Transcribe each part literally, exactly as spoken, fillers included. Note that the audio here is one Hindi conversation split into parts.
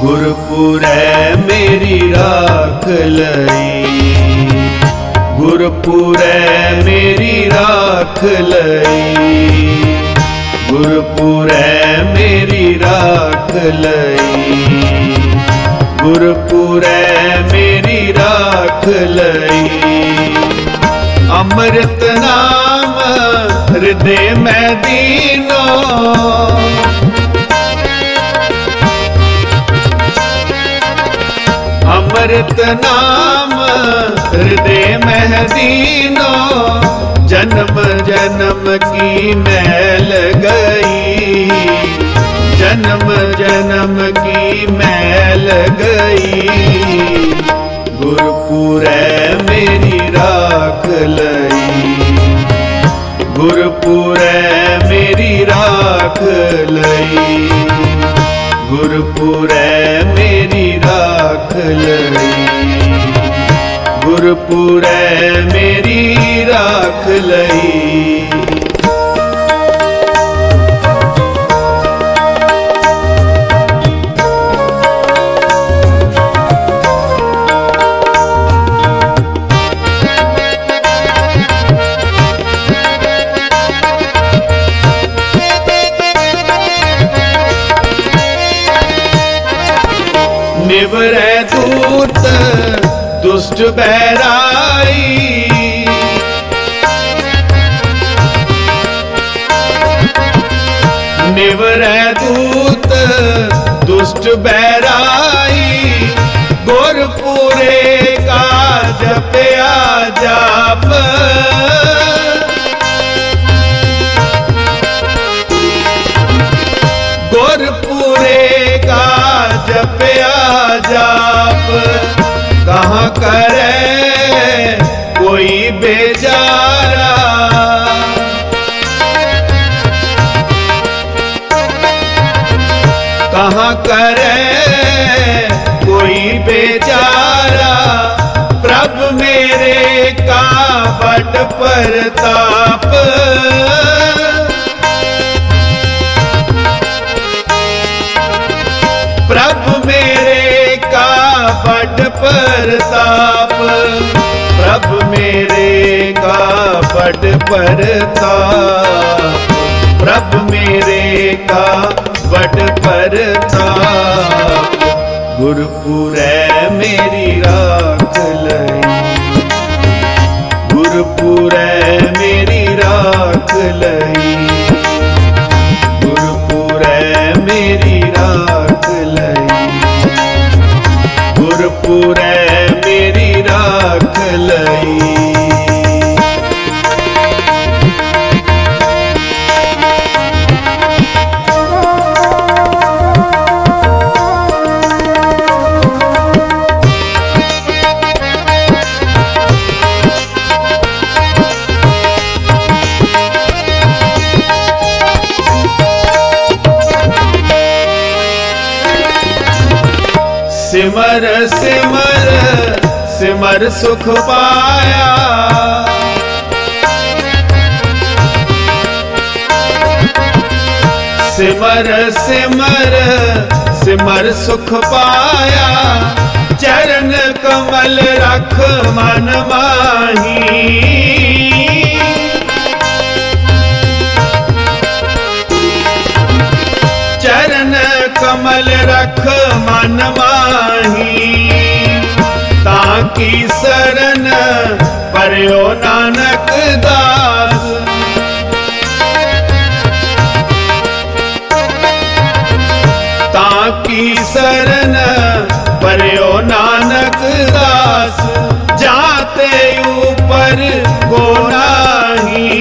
गुरपुरै मेरी राख लई, गुरपुरै मेरी राख लई, गुरपुरै मेरी राख लई, गुरपुरै मेरी राख लई। अमृत नाम हृदय में दीनो, अमृत नाम हृदय में दीनो, जन्म जन्म की मैल गई, जन्म जन्म की मैल गई। गुरपुरै मेरी राख लई, गुरपुरै मेरी राख लई, गुरपुरै मेरी राख लई, गुरपुरै मेरी राख लई। निवरै दूत दुष्ट बैराई, निवरै दूत दुष्ट बैराई, गुरपुरे का जपया जाप, गुरपुरे का जपया जाप। कहाँ करे कोई बेचारा, कहाँ करे कोई बेचारा, प्रभु मेरे का बट प्रताप, प्रभु मेरे का बट प्रताप, प्रभु मेरे का बट प्रताप, प्रभु मेरे का बट प्रताप। गुरपुरै मेरी राख लई, गुरपुरै मेरी राख लई, गुरपुरै मेरी राख लई, गुरपुरै मेरी राख लई। सिमर सिमर सिमर सुख पाया, सिमर सिमर सिमर सुख पाया, चरण कमल रख मन माही, चरण कमल रख मन माही, ताकि शरण पर्यो नानक दास, ताकि शरण पर्यो नानक दास, जाते ऊपर को नाही,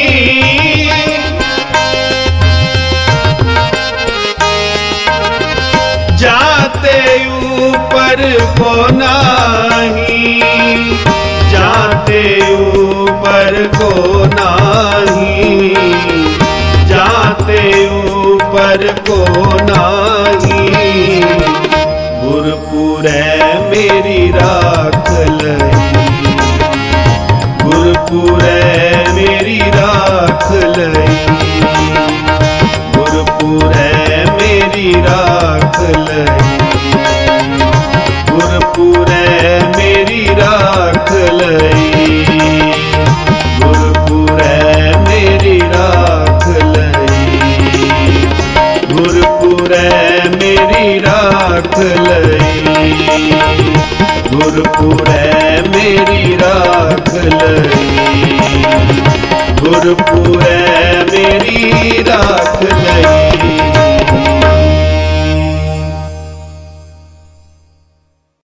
जाते ऊपर को नाही, जाते ऊपर को नाही, जाते ऊपर को नाही। गुरपुरै मेरी राख लई, गुरपुरै मेरी राख लई, गुरपुरै मेरी राख लई, गुरपुरै मेरी राख लई, गुरपुरै मेरी राख लई।